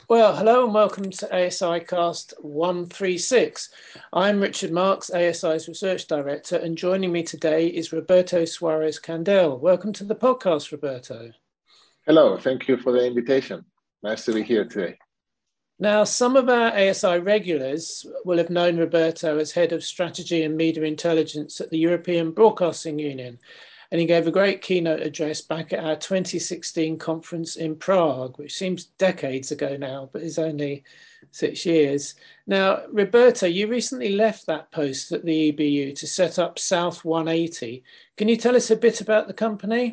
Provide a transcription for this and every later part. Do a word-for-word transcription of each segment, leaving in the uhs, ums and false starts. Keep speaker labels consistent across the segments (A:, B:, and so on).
A: Well, hello and welcome to A S I Cast one thirty-six. I'm Richard Marks, A S I's Research Director, and joining me today is Roberto Suarez Candel. Welcome to the podcast, Roberto.
B: Hello, thank you for the invitation. Nice to be here today.
A: Now, some of our A S I regulars will have known Roberto as Head of Strategy and Media Intelligence at the European Broadcasting Union, and he gave a great keynote address back at our twenty sixteen conference in Prague, which seems decades ago now, but is only six years. Now, Roberto, you recently left that post at the E B U to set up South one eighty. Can you tell us a bit about the company?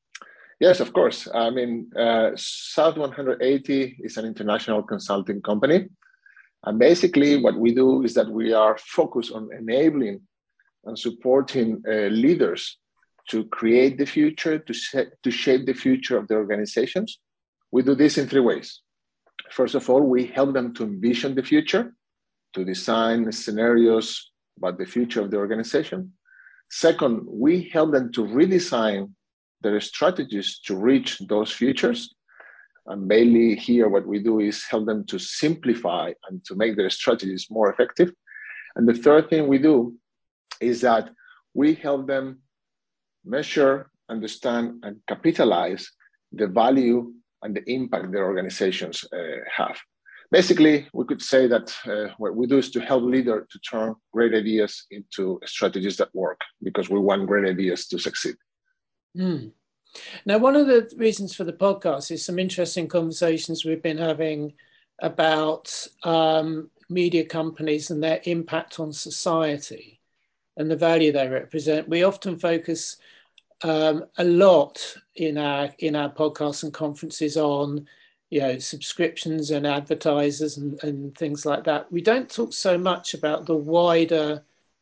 B: Yes, of course. I mean, uh, South one eighty is an international consulting company. And basically what we do is that we are focused on enabling and supporting uh, leaders to create the future, to, set, to shape the future of their organizations. We do this in three ways. First of all, we help them to envision the future, to design scenarios about the future of the organization. Second, we help them to redesign their strategies to reach those futures. And mainly here, what we do is help them to simplify and to make their strategies more effective. And the third thing we do is that we help them measure, understand, and capitalize the value and the impact their organizations uh, have. Basically, we could say that uh, what we do is to help leaders to turn great ideas into strategies that work, because we want great ideas to succeed.
A: Mm. Now, one of the reasons for the podcast is some interesting conversations we've been having about um, media companies and their impact on society and the value they represent. We often focus um, a lot in our in our podcasts and conferences on, you know, subscriptions and advertisers and, and things like that. We don't talk so much about the wider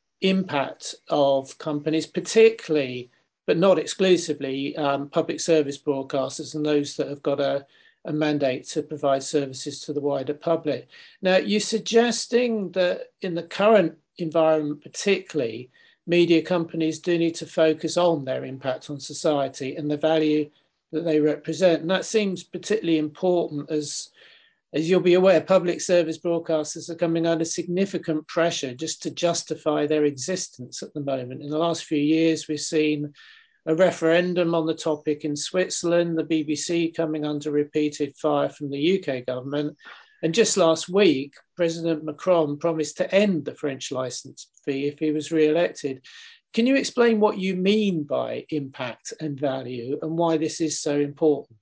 A: impact of companies, particularly, but not exclusively, um, public service broadcasters and those that have got a, a mandate to provide services to the wider public. Now, you're suggesting that in the current environment, particularly, media companies do need to focus on their impact on society and the value that they represent. And that seems particularly important as, as you'll be aware, public service broadcasters are coming under significant pressure just to justify their existence at the moment. In the last few years, we've seen a referendum on the topic in Switzerland, the B B C coming under repeated fire from the U K government. And just last week, President Macron promised to end the French licence fee if he was re-elected. Can you explain what you mean by impact and value and why this is so important?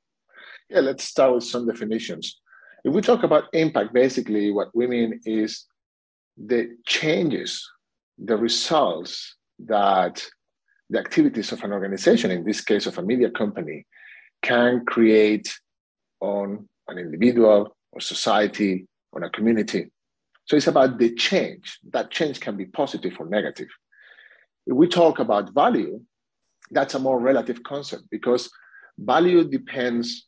B: Yeah, let's start with some definitions. If we talk about impact, basically what we mean is the changes, the results that the activities of an organization, in this case of a media company, can create on an individual or society, on a community. So it's about the change. That change can be positive or negative. If we talk about value, that's a more relative concept, because value depends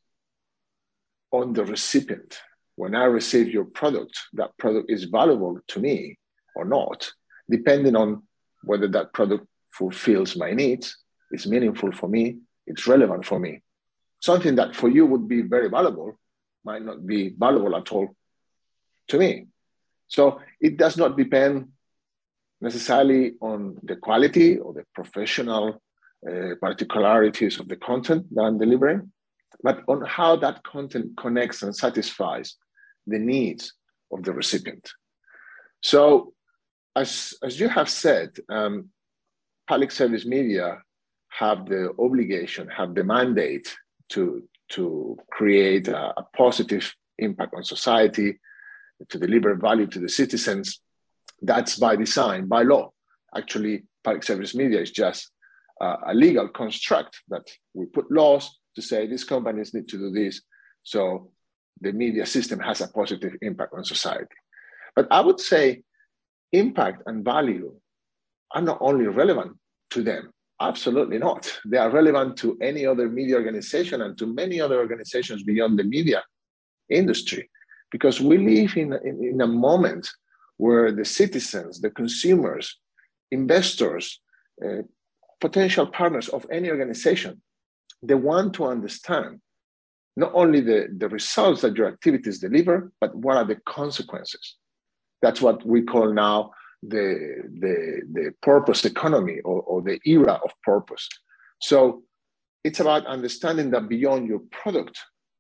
B: on the recipient. When I receive your product, that product is valuable to me or not, depending on whether that product fulfills my needs, it's meaningful for me, it's relevant for me. Something that for you would be very valuable might not be valuable at all to me. So it does not depend necessarily on the quality or the professional uh, particularities of the content that I'm delivering, but on how that content connects and satisfies the needs of the recipient. So as, as you have said, um, public service media have the obligation, have the mandate to, to create a, a positive impact on society, to deliver value to the citizens. That's by design, by law. Actually, public service media is just uh, a legal construct that we put laws to say these companies need to do this, so the media system has a positive impact on society. But I would say impact and value are not only relevant to them. Absolutely not. They are relevant to any other media organization and to many other organizations beyond the media industry, because we live in, in, in a moment where the citizens, the consumers, investors, uh, potential partners of any organization, they want to understand not only the, the results that your activities deliver, but what are the consequences. That's what we call now the, the, the purpose economy, or, or the era of purpose. So it's about understanding that beyond your product,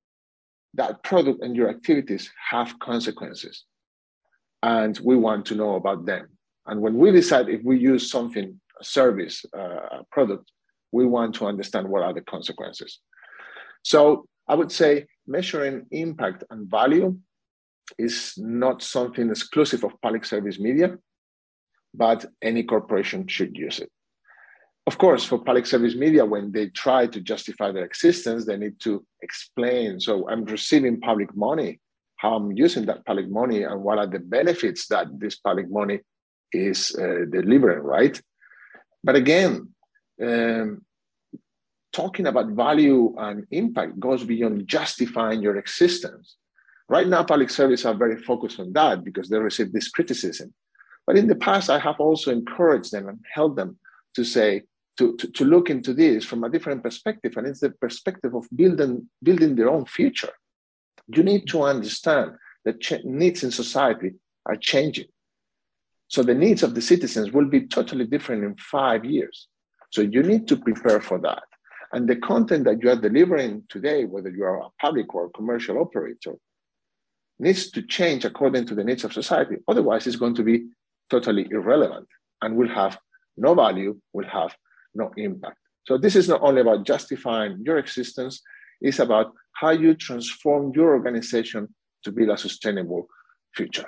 B: that product and your activities have consequences. And we want to know about them. And when we decide if we use something, a service, uh, a product, we want to understand what are the consequences. So I would say measuring impact and value is not something exclusive of public service media, but any corporation should use it. Of course, for public service media, when they try to justify their existence, they need to explain, so I'm receiving public money, how I'm using that public money, and what are the benefits that this public money is uh, delivering, right? But again, um, talking about value and impact goes beyond justifying your existence. Right now, public services are very focused on that because they receive this criticism. But in the past, I have also encouraged them and helped them to say, to, to, to look into this from a different perspective, and it's the perspective of building, building their own future. You need to understand that ch- needs in society are changing. So the needs of the citizens will be totally different in five years. So you need to prepare for that. And the content that you are delivering today, whether you are a public or a commercial operator, needs to change according to the needs of society. Otherwise, it's going to be totally irrelevant and will have no value, will have no impact. So this is not only about justifying your existence, it's about how you transform your organization to build a sustainable future.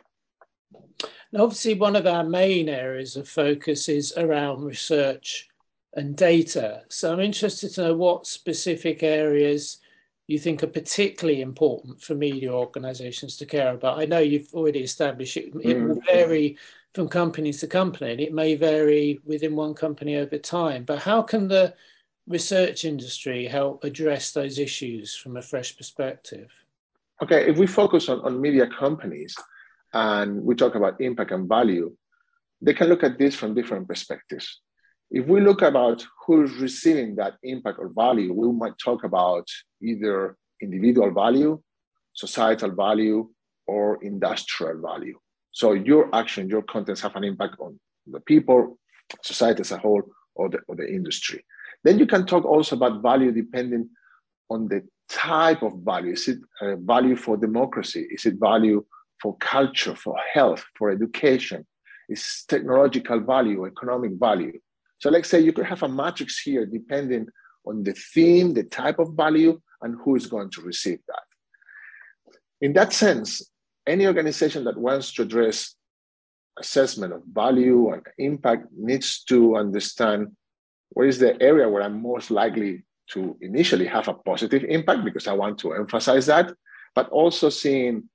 A: And obviously, one of our main areas of focus is around research and data. So I'm interested to know what specific areas you think are particularly important for media organizations to care about. I know you've already established it, it will vary from company to company, and it may vary within one company over time. But how can the research industry help address those issues from a fresh perspective?
B: Okay, if we focus on, on media companies and we talk about impact and value, they can look at this from different perspectives. If we look about who's receiving that impact or value, we might talk about either individual value, societal value, or industrial value. So your action, your contents have an impact on the people, society as a whole, or the, or the industry. Then you can talk also about value depending on the type of value. Is it uh, value for democracy? Is it value for culture, for health, for education? Is technological value, economic value? So let's say you could have a matrix here depending on the theme, the type of value, and who is going to receive that. In that sense, any organization that wants to address assessment of value and impact needs to understand what is the area where I'm most likely to initially have a positive impact, because I want to emphasize that, but also seeing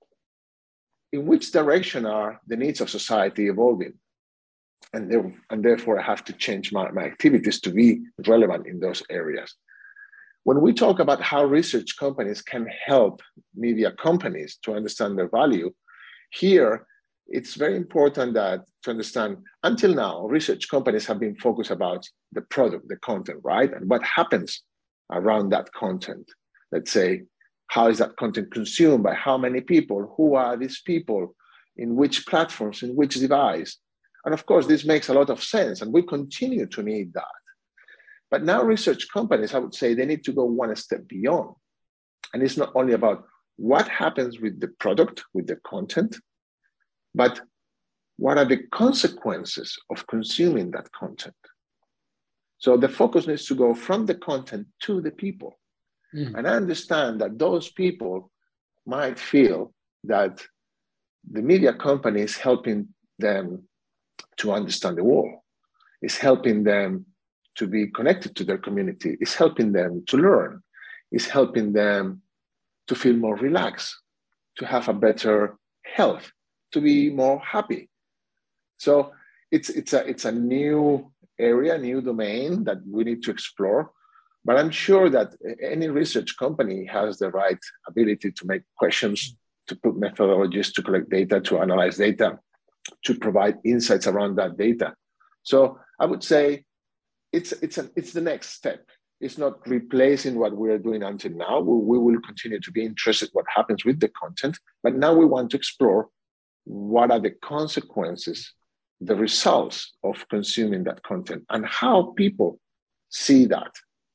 B: in which direction are the needs of society evolving. And, there, and therefore, I have to change my, my activities to be relevant in those areas. When we talk about how research companies can help media companies to understand their value, here, it's very important that to understand, until now, research companies have been focused about the product, the content, right? And what happens around that content. Let's say, how is that content consumed by how many people? Who are these people? In which platforms? In which device? And of course, this makes a lot of sense, and we continue to need that. But now research companies, I would say, they need to go one step beyond. And it's not only about what happens with the product, with the content, but what are the consequences of consuming that content? So the focus needs to go from the content to the people. Mm. And I understand that those people might feel that the media company is helping them to understand the world, is helping them to be connected to their community, is helping them to learn, is helping them to feel more relaxed, to have a better health, to be more happy. So it's it's a it's a new area, new domain that we need to explore. But I'm sure that any research company has the right ability to make questions, to put methodologies, to collect data, to analyze data, to provide insights around that data. So I would say it's it's a, it's the next step. It's not replacing what we are doing until now. We, we will continue to be interested in what happens with the content, but now we want to explore what are the consequences, the results of consuming that content, and how people see that.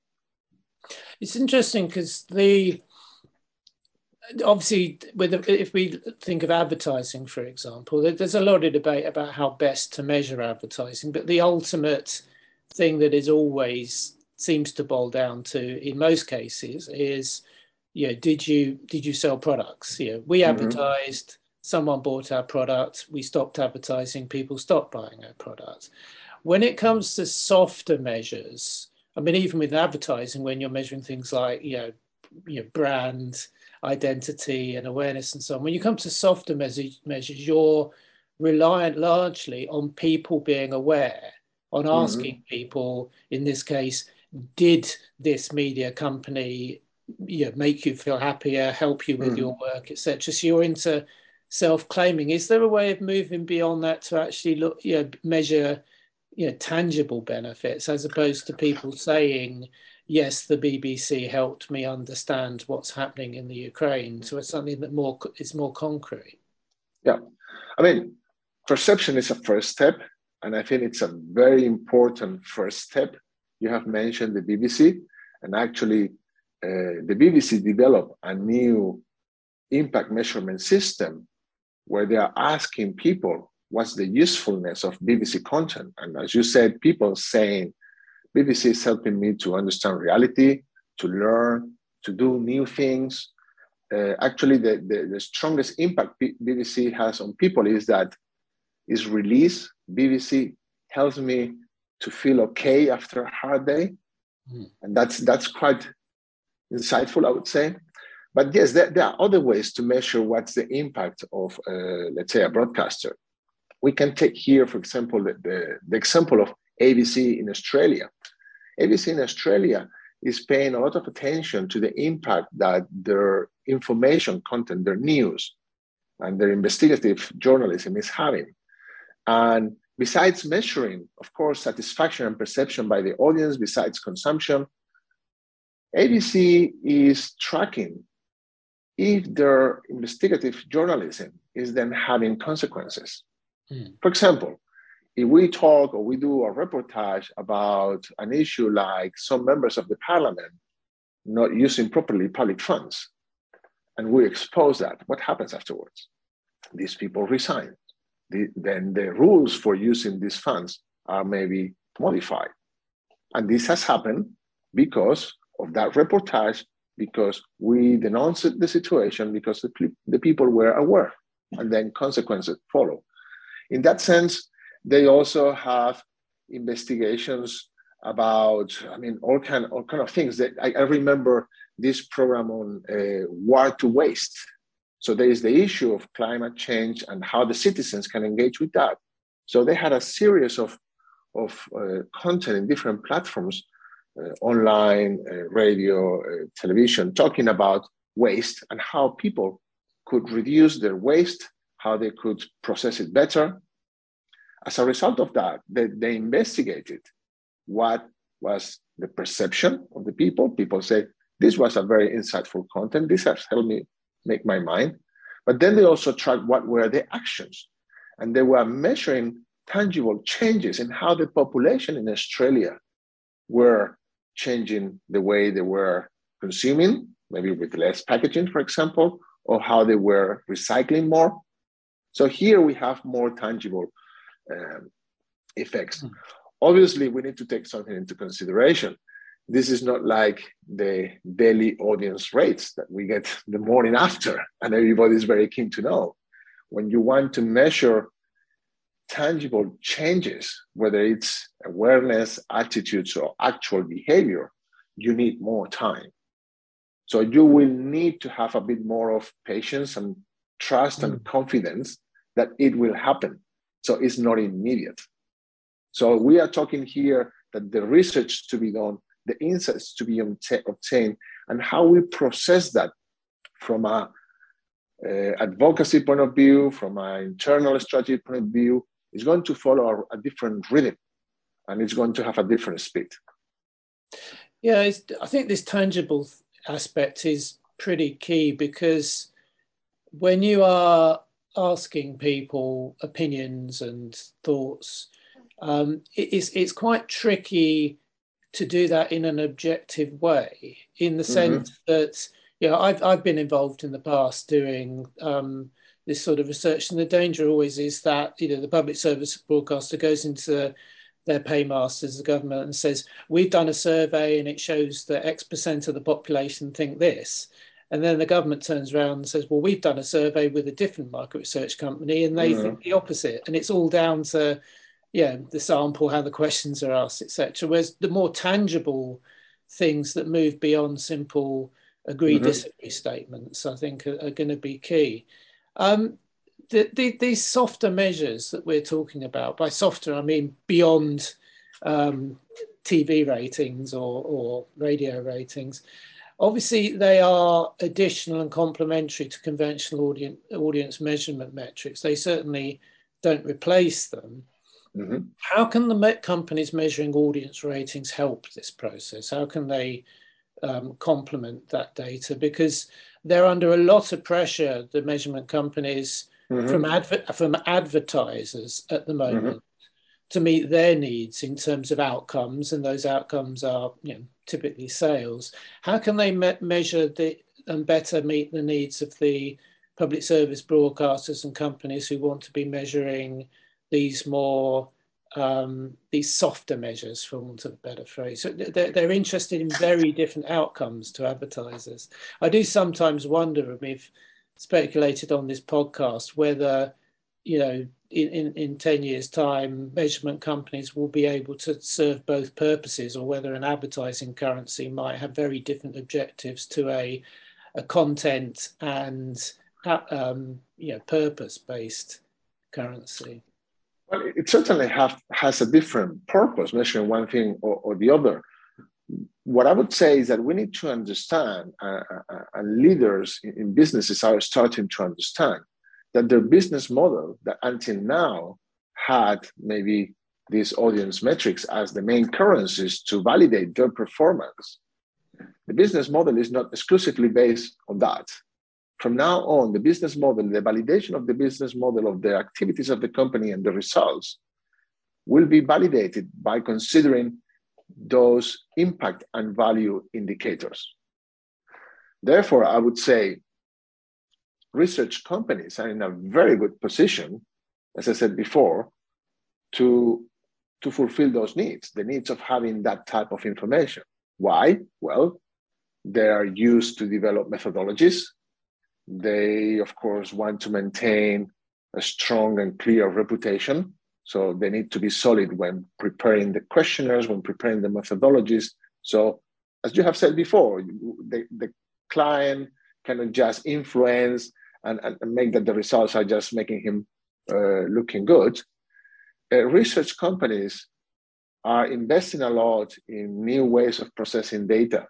A: It's interesting because the obviously, with if we think of advertising, for example, there's a lot of debate about how best to measure advertising, but the ultimate thing that is always seems to boil down to, in most cases, is, you know, did you did you sell products? You know, we advertised, mm-hmm. someone bought our product, we stopped advertising, people stopped buying our product. When it comes to softer measures, I mean, even with advertising, when you're measuring things like, you know, you know, brand identity and awareness and so on, when you come to softer measures, you're reliant largely on people being aware, on asking mm-hmm. people, in this case, did this media company, you know, make you feel happier, help you with mm-hmm. your work, et cetera. So you're into self-claiming. Is there a way of moving beyond that to actually look, you know, measure, you know, tangible benefits, as opposed to people saying, yes, the B B C helped me understand what's happening in the Ukraine? So it's something that more is more concrete.
B: Yeah, I mean, perception is a first step, and I think it's a very important first step. You have mentioned the B B C, and actually uh, the B B C developed a new impact measurement system where they are asking people what's the usefulness of B B C content. And as you said, people saying, B B C is helping me to understand reality, to learn, to do new things. Uh, actually, the, the, the strongest impact B B C has on people is that is release. B B C helps me to feel okay after a hard day. Mm. And that's that's quite insightful, I would say. But yes, there, there are other ways to measure what's the impact of, uh, let's say, a broadcaster. We can take here, for example, the, the, the example of A B C in Australia. A B C in Australia is paying a lot of attention to the impact that their information content, their news, and their investigative journalism is having. And besides measuring, of course, satisfaction and perception by the audience, besides consumption, A B C is tracking if their investigative journalism is then having consequences. Mm. For example, if we talk or we do a reportage about an issue like some members of the parliament not using properly public funds, and we expose that, what happens afterwards? These people resign. The, then the rules for using these funds are maybe modified. And this has happened because of that reportage, because we denounced the situation, because the, the people were aware, and then consequences follow. In that sense, they also have investigations about, I mean, all kind, all kind of things. That I, I remember this program on uh, war to waste. So there is the issue of climate change and how the citizens can engage with that. So they had a series of, of uh, content in different platforms, uh, online, uh, radio, uh, television, talking about waste and how people could reduce their waste, how they could process it better. As a result of that, they, they investigated what was the perception of the people. People say, this was a very insightful content. This has helped me make my mind. But then they also tracked what were the actions. And they were measuring tangible changes in how the population in Australia were changing the way they were consuming, maybe with less packaging, for example, or how they were recycling more. So here we have more tangible um, effects. Mm. Obviously, we need to take something into consideration. This is not like the daily audience rates that we get the morning after, and everybody's very keen to know. When you want to measure tangible changes, whether it's awareness, attitudes, or actual behavior, you need more time. So you will need to have a bit more of patience and trust mm. and confidence that it will happen. So it's not immediate. So we are talking here that the research to be done, the insights to be obtained, and how we process that from a uh, advocacy point of view, from an internal strategy point of view, is going to follow a, a different rhythm, and it's going to have a different speed.
A: Yeah, it's, I think this tangible aspect is pretty key because when you are asking people opinions and thoughts, um, it, it's it's quite tricky to do that in an objective way, in the
B: Mm-hmm.
A: sense that, you know, I've I've been involved in the past doing um, this sort of research, and the danger always is that, you know, the public service broadcaster goes into their paymasters, the government, and says, we've done a survey and it shows that X percent of the population think this. And then the government turns around and says, well, we've done a survey with a different market research company and they
B: Mm-hmm.
A: think the opposite. And it's all down to, yeah, the sample, how the questions are asked, et cetera. Whereas the more tangible things that move beyond simple agree
B: Mm-hmm.
A: disagree statements, I think, are, are going to be key. Um, the, the, these softer measures that we're talking about, by softer, I mean beyond um, T V ratings or, or radio ratings, obviously they are additional and complementary to conventional audience, audience measurement metrics. They certainly don't replace them.
B: Mm-hmm.
A: How can the companies measuring audience ratings help this process? How can they um, complement that data? Because they're under a lot of pressure, the measurement companies, from,
B: Mm-hmm.
A: adver- from advertisers at the
B: Mm-hmm.
A: moment to meet their needs in terms of outcomes, and those outcomes are, you know, typically sales. How can they me- measure the and better meet the needs of the public service broadcasters and companies who want to be measuring these more um, these softer measures, for want of a better phrase? So they're, they're interested in very different outcomes to advertisers. I do sometimes wonder, and we've speculated on this podcast, whether, you know, in, in, in ten years' time, measurement companies will be able to serve both purposes, or whether an advertising currency might have very different objectives to a, a content and um, you know, purpose-based currency.
B: Well, it certainly have, has a different purpose, measuring one thing or, or the other. What I would say is that we need to understand, uh, uh, and leaders in, in businesses are starting to understand that their business model that until now had maybe these audience metrics as the main currencies to validate their performance. The business model is not exclusively based on that. From now on, the business model, the validation of the business model of the activities of the company and the results will be validated by considering those impact and value indicators. Therefore, I would say research companies are in a very good position, as I said before, to, to fulfill those needs, the needs of having that type of information. Why? Well, they are used to develop methodologies. They, of course, want to maintain a strong and clear reputation. So they need to be solid when preparing the questionnaires, when preparing the methodologies. So, as you have said before, the, the client cannot just influence and, and, and make that the results are just making him uh, looking good. Uh, research companies are investing a lot in new ways of processing data.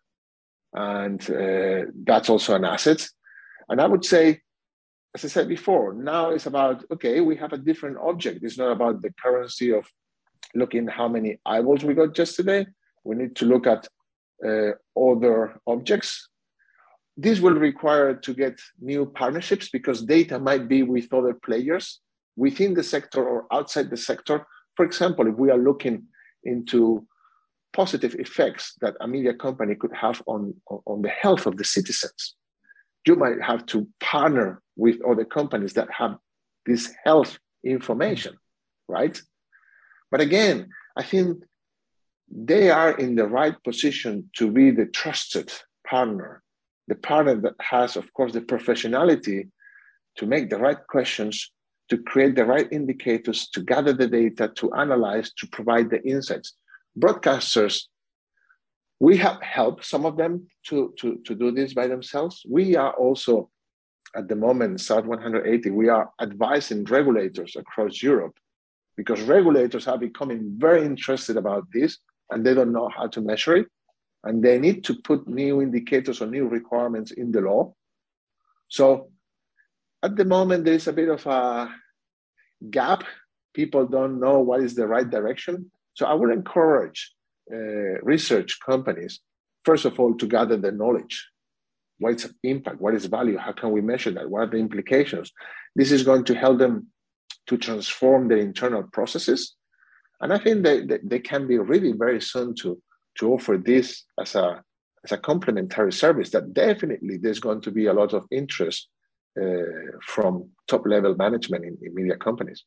B: And uh, that's also an asset. And I would say, as I said before, now it's about, okay, we have a different object. It's not about the currency of looking how many eyeballs we got just today. We need to look at uh, other objects. This will require to get new partnerships because data might be with other players within the sector or outside the sector. For example, if we are looking into positive effects that a media company could have on, on the health of the citizens, you might have to partner with other companies that have this health information, right? But again, I think they are in the right position to be the trusted partner, the partner that has, of course, the professionality to make the right questions, to create the right indicators, to gather the data, to analyze, to provide the insights. Broadcasters, we have helped some of them to, to, to do this by themselves. We are also, at the moment, South one eighty, we are advising regulators across Europe because regulators are becoming very interested about this and they don't know how to measure it. And they need to put new indicators or new requirements in the law. So at the moment, there's a bit of a gap. People don't know what is the right direction. So I would encourage uh, research companies first of all, to gather the knowledge. What is impact? What is value? How can we measure that? What are the implications? This is going to help them to transform their internal processes. And I think that they, they can be really very soon to, to offer this as a, as a complementary service that definitely there's going to be a lot of interest uh, from top-level management in, in media companies.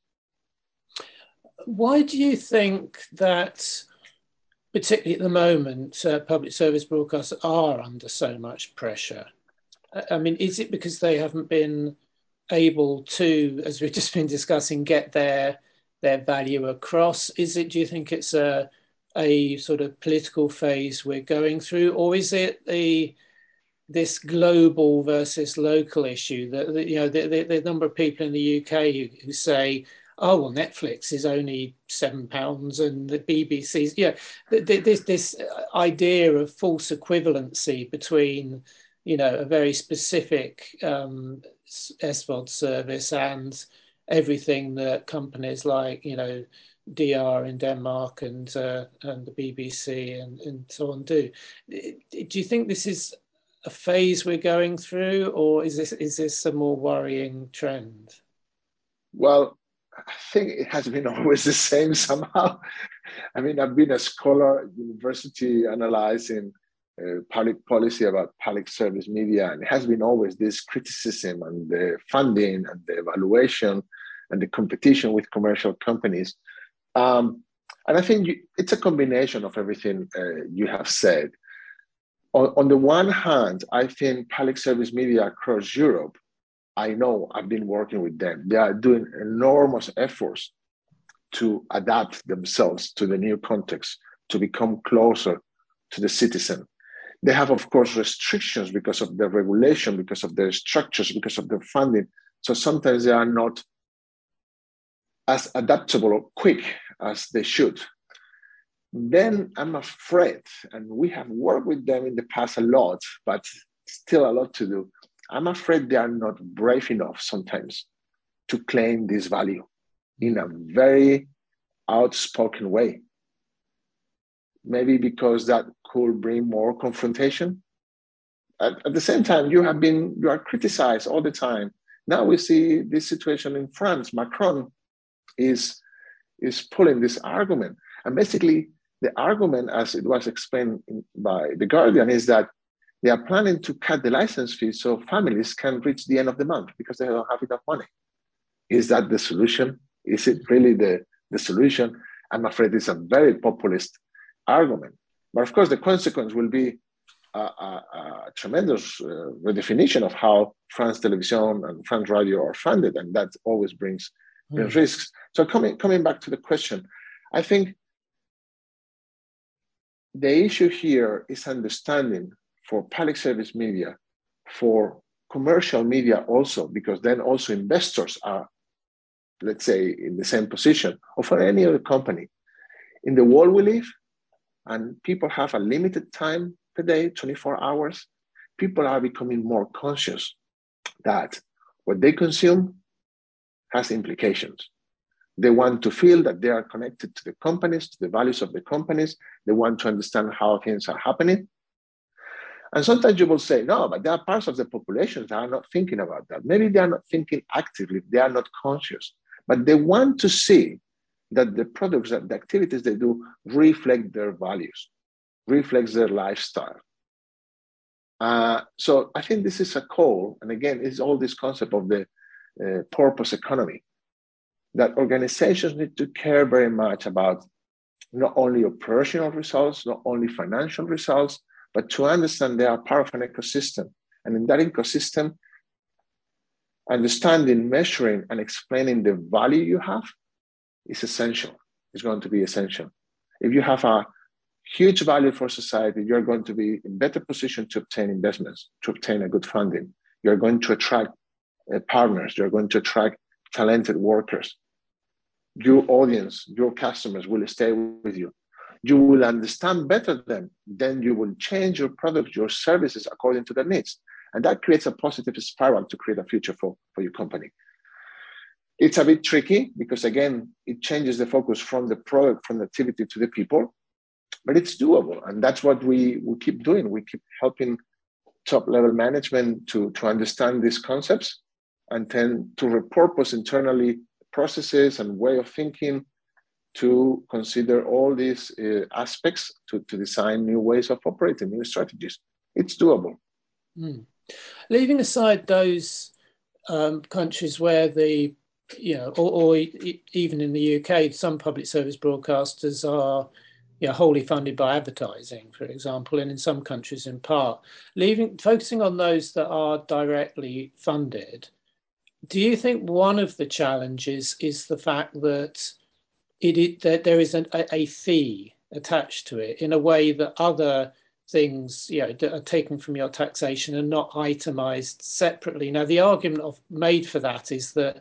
A: Why do you think that, particularly at the moment, uh, public service broadcasts are under so much pressure? I mean, is it because they haven't been able to, as we've just been discussing, get their their value across? Is it, do you think it's a a sort of political phase we're going through, or is it a this global versus local issue that, that you know the, the, the number of people in the U K who, who say, oh well, Netflix is only seven pounds and the B B C's, yeah, this this idea of false equivalency between, you know, a very specific um, S V O D service and everything that companies like, you know, D R in Denmark and uh, and the B B C and, and so on do. Do you think this is a phase we're going through, or is this is this a more worrying trend?
B: Well, I think it has been always the same somehow. I mean, I've been a scholar at university analyzing uh, public policy about public service media, and it has been always this criticism and the funding and the evaluation and the competition with commercial companies. Um, and I think you, it's a combination of everything uh, you have said. On, on the one hand, I think public service media across Europe, I know I've been working with them. They are doing enormous efforts to adapt themselves to the new context, to become closer to the citizen. They have, of course, restrictions because of their regulation, because of their structures, because of their funding. So sometimes they are not as adaptable or quick as they should. Then I'm afraid, and we have worked with them in the past a lot, but still a lot to do. I'm afraid they are not brave enough sometimes to claim this value in a very outspoken way. Maybe because that could bring more confrontation. At, at the same time, you have been, you are criticized all the time. Now we see this situation in France. Macron is, is pulling this argument. And basically, the argument, as it was explained by The Guardian, is that they are planning to cut the license fee so families can reach the end of the month because they don't have enough money. Is that the solution? Is it really the, the solution? I'm afraid it's a very populist argument. But of course, the consequence will be a, a, a tremendous uh, redefinition of how France Television and France Radio are funded, and that always brings, brings mm. risks. So coming, coming back to the question, I think the issue here is understanding for public service media, for commercial media also, because then also investors are, let's say, in the same position, or for any other company. In the world we live, and people have a limited time per day, twenty-four hours, people are becoming more conscious that what they consume has implications. They want to feel that they are connected to the companies, to the values of the companies. They want to understand how things are happening. And sometimes you will say, no, but there are parts of the population that are not thinking about that. Maybe they are not thinking actively, they are not conscious, but they want to see that the products, that the activities they do reflect their values, reflects their lifestyle. Uh, so I think this is a call, and again, it's all this concept of the uh, purpose economy, that organizations need to care very much about not only operational results, not only financial results, but to understand they are part of an ecosystem. And in that ecosystem, understanding, measuring, and explaining the value you have is essential. It's going to be essential. If you have a huge value for society, you're going to be in better position to obtain investments, to obtain a good funding. You're going to attract uh, partners. You're going to attract talented workers. Your audience, your customers will stay with you. You will understand better them. Then you will change your product, your services according to their needs. And that creates a positive spiral to create a future for, for your company. It's a bit tricky because, again, it changes the focus from the product, from the activity to the people. but it's doable. And that's what we, we keep doing. We keep helping top level management to, to understand these concepts and then to repurpose internally processes and way of thinking to consider all these uh, aspects to, to design new ways of operating, new strategies. It's doable.
A: Mm. Leaving aside those um, countries where the, you know, or, or even in the U K, some public service broadcasters are, you know, wholly funded by advertising, for example, and in some countries in part. Leaving, focusing on those that are directly funded, do you think one of the challenges is the fact that it, it that there is an, a, a fee attached to it in a way that other things, you know, that are taken from your taxation and not itemized separately? Now, the argument of, made for that is that,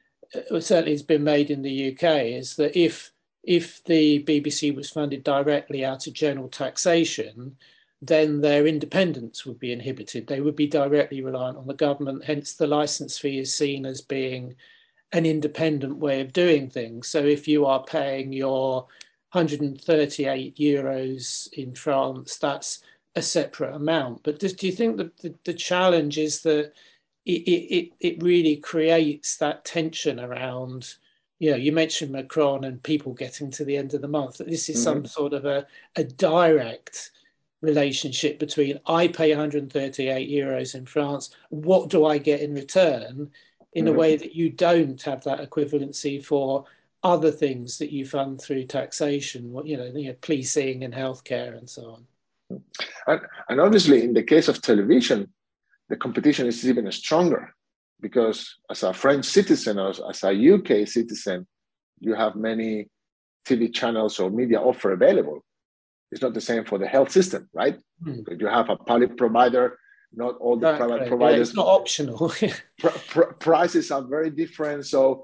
A: uh, certainly has been made in the U K, is that if if the B B C was funded directly out of general taxation, then their independence would be inhibited. They would be directly reliant on the government. Hence, the license fee is seen as being an independent way of doing things. So if you are paying your one hundred thirty-eight euros in France, that's a separate amount. But do, do you think that the, the challenge is that it, it, it really creates that tension around, you know, you mentioned Macron and people getting to the end of the month, that this is mm-hmm. some sort of a, a direct relationship between I pay one hundred thirty-eight euros in France, what do I get in return, in mm-hmm. a way that you don't have that equivalency for other things that you fund through taxation, you know, you know policing and healthcare and so on.
B: And, and obviously, in the case of television, the competition is even stronger because as a French citizen or as a U K citizen, you have many T V channels or media offer available. It's not the same for the health system, right? Mm. You have a public provider, not all the exactly. private providers.
A: Yeah, it's not optional.
B: pr- pr- prices are very different, so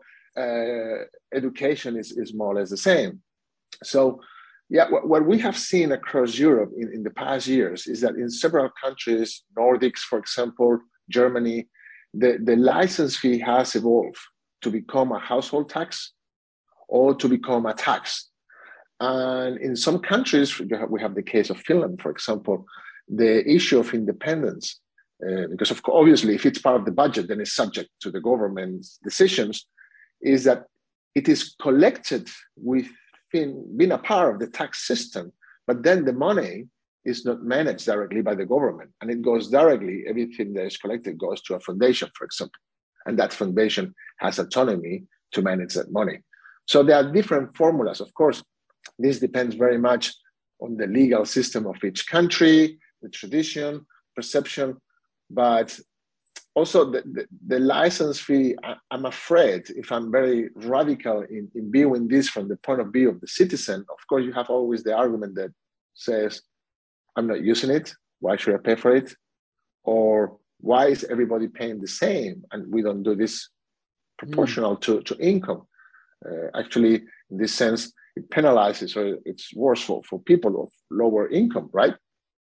B: uh, education is, is more or less the same. So, yeah, what, what we have seen across Europe in, in the past years is that in several countries, Nordics, for example, Germany, the, the license fee has evolved to become a household tax or to become a tax. And in some countries, we have the case of Finland, for example, the issue of independence, uh, because of course, obviously, if it's part of the budget, then it's subject to the government's decisions, is that it is collected within being a part of the tax system, but then the money is not managed directly by the government. And it goes directly, everything that is collected goes to a foundation, for example. And that foundation has autonomy to manage that money. So there are different formulas, of course. This depends very much on the legal system of each country, the tradition, perception, but also the, the, the license fee, I, I'm afraid, if I'm very radical in, in viewing this from the point of view of the citizen, of course, you have always the argument that says, I'm not using it, why should I pay for it? Or why is everybody paying the same and we don't do this proportional mm. to, to income? Uh, actually, in this sense, it penalizes or it's worse for, for people of lower income, right?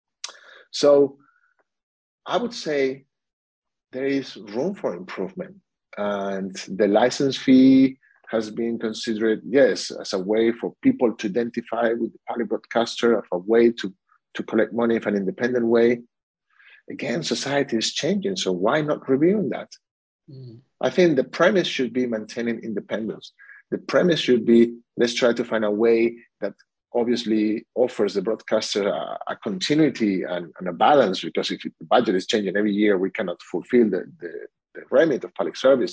B: So I would say there is room for improvement. And the license fee has been considered, yes, as a way for people to identify with the public broadcaster, of a way to, to collect money in an independent way. Again, society is changing, so why not reviewing that? Mm. I think the premise should be maintaining independence. The premise should be, let's try to find a way that obviously offers the broadcaster a, a continuity and, and a balance, because if the budget is changing every year, we cannot fulfill the, the, the remit of public service.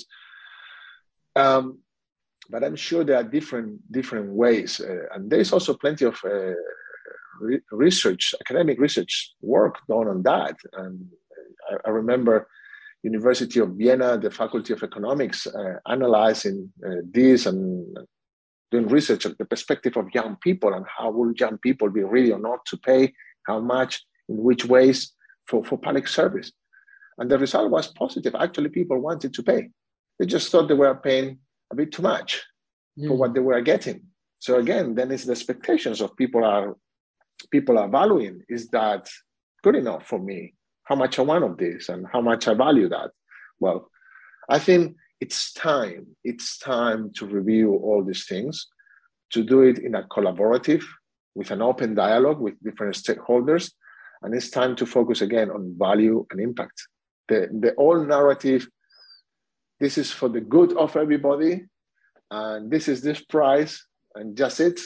B: Um, but I'm sure there are different, different ways. Uh, and there's also plenty of uh, re- research, academic research work done on that. And I, I remember University of Vienna, the Faculty of Economics, uh, analyzing uh, this and doing research at the perspective of young people and how will young people be ready or not to pay, how much, in which ways for, for public service. And the result was positive. Actually, people wanted to pay. They just thought they were paying a bit too much mm. for what they were getting. So again, then it's the expectations of people are people are valuing. Is that good enough for me? How much I want of this and how much I value that? Well, I think it's time. It's time to review all these things, to do it in a collaborative with an open dialogue with different stakeholders. And it's time to focus again on value and impact. The, the old narrative, this is for the good of everybody, and this is this price, and just it,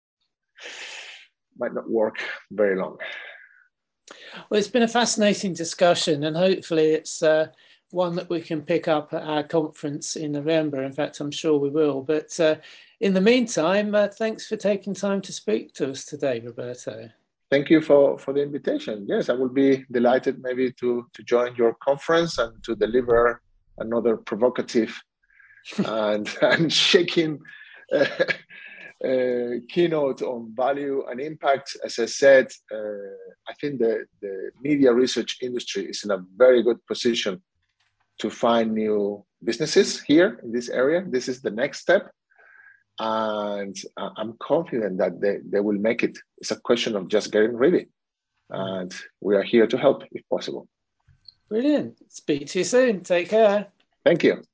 B: might not work very long.
A: Well, it's been a fascinating discussion, and hopefully it's uh, one that we can pick up at our conference in November. In fact, I'm sure we will. But uh, in the meantime, uh, thanks for taking time to speak to us today, Roberto.
B: Thank you for, for the invitation. Yes, I would be delighted maybe to, to join your conference and to deliver another provocative and, and shaking uh, uh, keynote on value and impact. As I said, uh, I think the, the media research industry is in a very good position to find new businesses here in this area. This is the next step. And I'm confident that they, they will make it. It's a question of just getting ready. And we are here to help if possible.
A: Brilliant. Speak to you soon. Take care.
B: Thank you.